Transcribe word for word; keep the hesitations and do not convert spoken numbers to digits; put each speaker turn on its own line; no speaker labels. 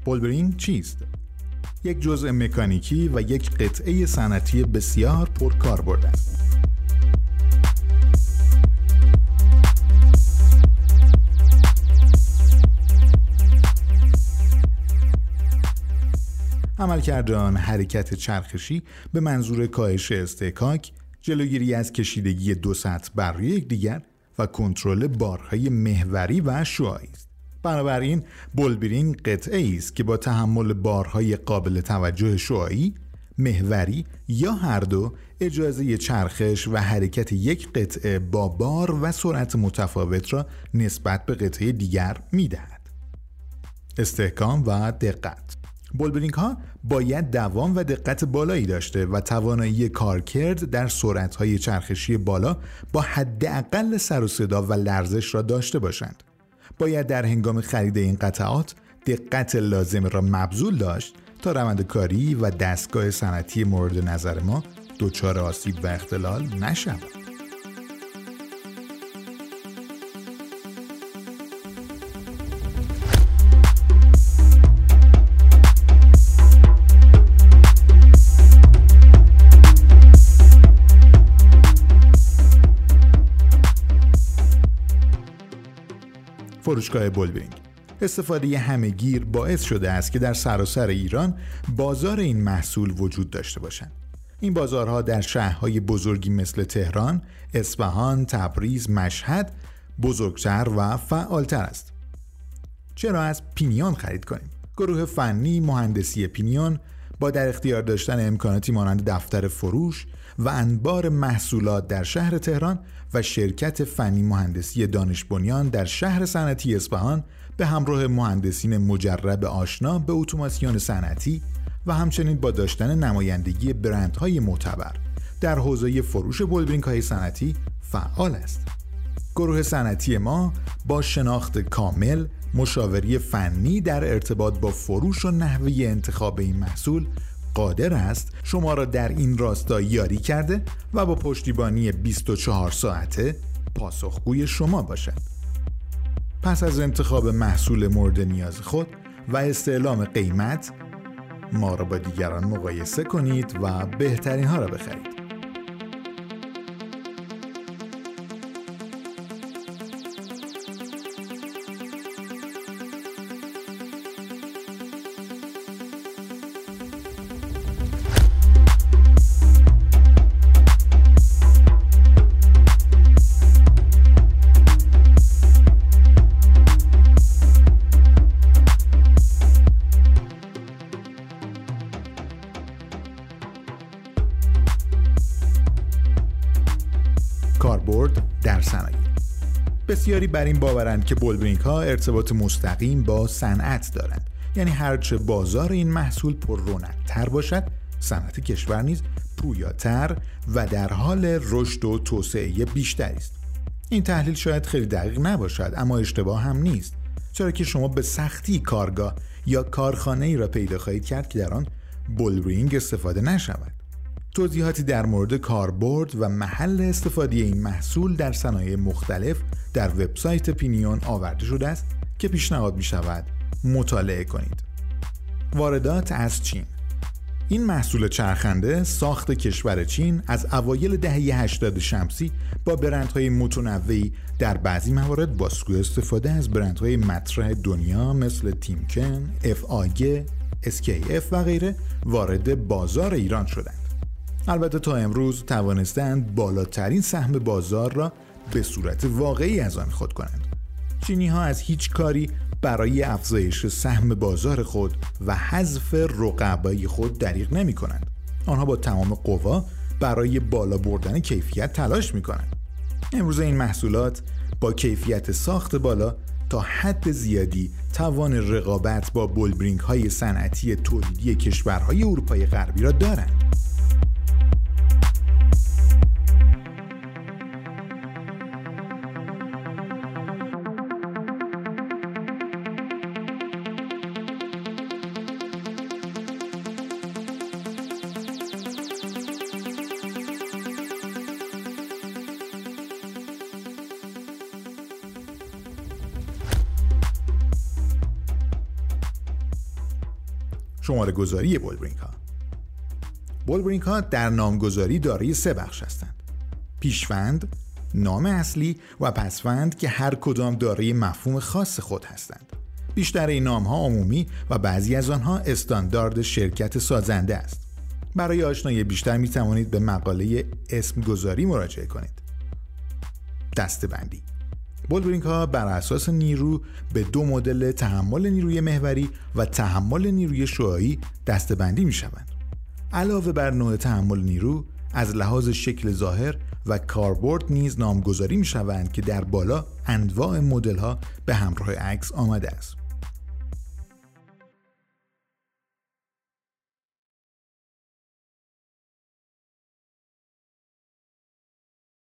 بولبرینگ چیست؟ یک جزء مکانیکی و یک قطعه صنعتی بسیار پرکاربرد است. عملکرد آن حرکت چرخشی به منظور کاهش اصطکاک، جلوگیری از کشیدگی دو سطح بر روی یکدیگر و کنترل بارهای محوری و شعاعی است. بنابراین بولبرینگ قطعه‌ای است که با تحمل بارهای قابل توجه شعاعی، محوری یا هر دو اجازه چرخش و حرکت یک قطعه با بار و سرعت متفاوت را نسبت به قطعه دیگر می‌دهد. استحکام و دقت. بولبرینگ ها باید دوام و دقت بالایی داشته و توانایی کارکرد در سرعت‌های چرخشی بالا با حداقل سر و صدا و لرزش را داشته باشند. باید در هنگام خرید این قطعات دقت لازم را مبذول داشت تا روند کاری و دستگاه صنعتی مورد نظر ما دچار آسیب و اختلال نشود. فروشگاه بولبرینگ. استفاده همه‌گیر باعث شده است که در سراسر ایران بازار این محصول وجود داشته باشند. این بازارها در شهرهای بزرگی مثل تهران، اصفهان، تبریز، مشهد بزرگتر و فعالتر است. چرا از پینیون خرید کنیم؟ گروه فنی مهندسی پینیون با در اختیار داشتن امکاناتی مانند دفتر فروش و انبار محصولات در شهر تهران و شرکت فنی مهندسی دانش بنیان در شهر صنعتی اصفهان به همراه مهندسین مجرب آشنا به اتوماسیون صنعتی و همچنین با داشتن نمایندگی برندهای معتبر در حوزه فروش بولبرینگ‌های صنعتی فعال است. گروه صنعتی ما با شناخت کامل، مشاوری فنی در ارتباط با فروش و نحوه انتخاب این محصول قادر است شما را در این راستا یاری کرده و با پشتیبانی بیست و چهار ساعته پاسخگوی شما باشد. پس از انتخاب محصول مورد نیاز خود و استعلام قیمت، ما را با دیگران مقایسه کنید و بهترین ها را بخرید. کاربرد در صنایع. بسیاری بر این باورند که بولبرینگ ها ارتباط مستقیم با صنعت دارند، یعنی هرچه بازار این محصول پر رونق‌تر باشد، صنعت کشور نیز پویاتر و در حال رشد و توسعه بیشتری است. این تحلیل شاید خیلی دقیق نباشد، اما اشتباه هم نیست، چرا که شما به سختی کارگاه یا کارخانه‌ای را پیدا خواهید کرد که در آن بولبرینگ استفاده نشود. توضیحاتی در مورد کاربرد و محل استفاده این محصول در صنایع مختلف در وبسایت پینیون آورده شده است که پیشنهاد می شود مطالعه کنید. واردات از چین. این محصول چرخنده ساخت کشور چین از اوایل دهه هشتاد شمسی با برندهای متنوعی در بعضی موارد با سوء استفاده از برندهای مطرح دنیا مثل تیمکن، اف آگ، اس کی اف و غیره وارد بازار ایران شدند. البته تا امروز توانستند بالاترین سهم بازار را به صورت واقعی از آن خود کنند. چینی ها از هیچ کاری برای افزایش سهم بازار خود و حذف رقبای خود دریغ نمی کنند. آنها با تمام قوا برای بالا بردن کیفیت تلاش می کنند. امروز این محصولات با کیفیت ساخت بالا تا حد زیادی توان رقابت با بولبرینگ های صنعتی تولیدی کشورهای اروپای غربی را دارند. شماره گذاری بولبرینگ ها. بولبرینگ ها در نامگذاری دارای سه بخش هستند: پیشوند، نام اصلی و پسوند که هر کدام دارای مفهوم خاص خود هستند. بیشتر این نام ها عمومی و بعضی از آنها استاندارد شرکت سازنده است. برای آشنایی بیشتر می توانید به مقاله اسم گذاری مراجعه کنید. دسته‌بندی. بولبرینگ ها بر اساس نیرو به دو مدل تحمل نیروی محوری و تحمل نیروی شعاعی دسته‌بندی می شوند. علاوه بر نوع تحمل نیرو، از لحاظ شکل ظاهر و کاربرد نیز نامگذاری می شوند که در بالا انواع مدل ها به همراه عکس آمده است.